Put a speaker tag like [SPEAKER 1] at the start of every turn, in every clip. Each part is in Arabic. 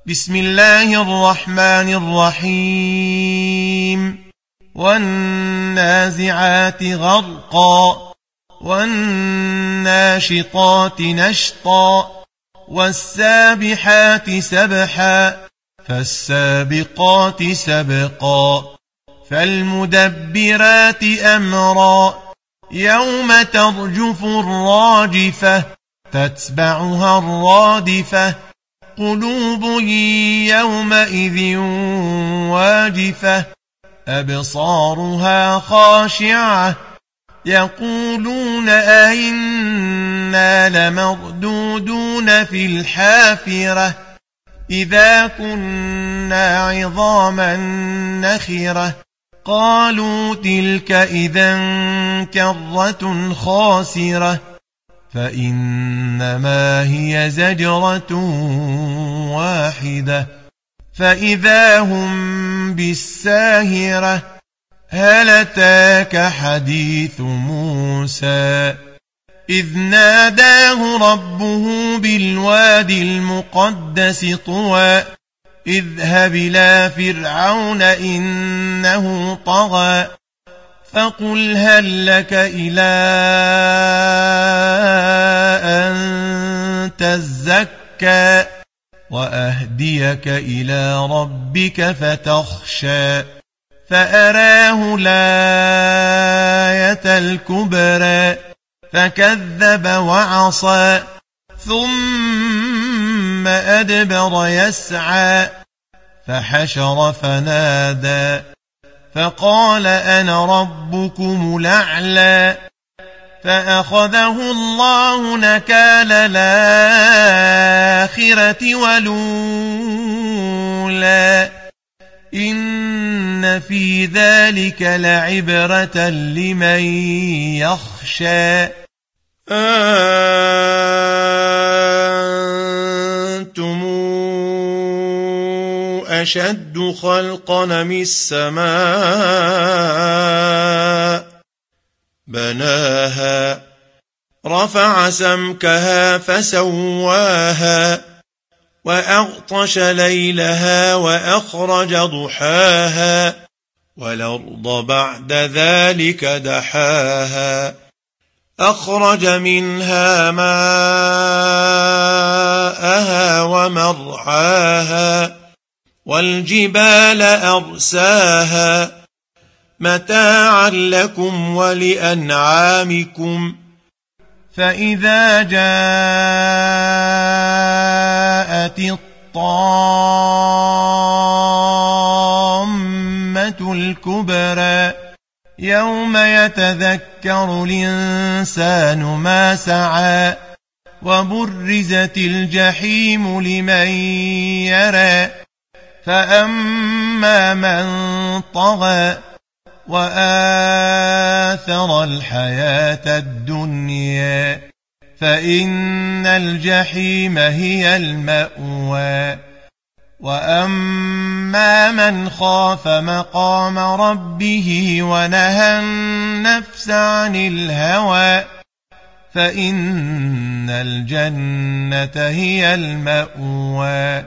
[SPEAKER 1] بسم الله الرحمن الرحيم والنازعات غرقا والناشطات نشطا والسابحات سبحا فالسابقات سبقا فالمدبرات أمرا يوم ترجف الراجفة تتبعها الرادفة قلوب يومئذ واجفة أبصارها خاشعة يقولون أئنا لمردودون في الحافرة إذا كنا عظاما نخرة قالوا تلك إذا كرة خاسرة فإنما هي زجرة واحدة فإذا هم بالساهرة هل أتاك حديث موسى إذ ناداه ربه بالوادي المقدس طوى اذهب إلى فرعون إنه طغى فقل هل لك إلى أن تزكى وأهديك إلى ربك فتخشى فأراه الآية الكبرى فكذب وعصى ثم أدبر يسعى فحشر فنادى فقال أنا ربكم الأعلى فأخذه الله نكال الآخرة والأولى إن في ذلك لعبرة لمن يخشى أنتم أشد خلقا من السماء بناها رفع سمكها فسواها وأغطش ليلها وأخرج ضحاها والأرض بعد ذلك دحاها أخرج منها ماءها ومرعاها والجبال أرساها متاعا لكم ولأنعامكم فإذا جاءت الطامة الكبرى يوم يتذكر الإنسان ما سعى وبرزت الجحيم لمن يرى فأما من طغى وآثر الحياة الدنيا فإن الجحيم هي المأوى وأما من خاف مقام ربه ونهى النفس عن الهوى فإن الجنة هي المأوى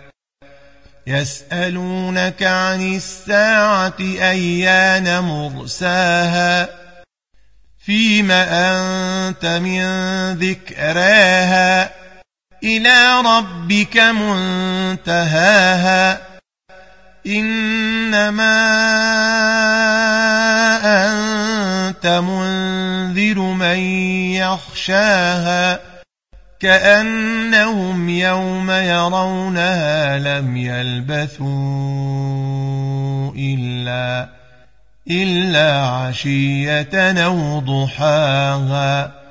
[SPEAKER 1] يسألونك عن الساعة أيان مرساها فيم أنت من ذكراها إلى ربك منتهاها إنما أنت منذر من يخشاها كأنهم يوم يرونها لم يلبثوا إلا عشية أو ضحاها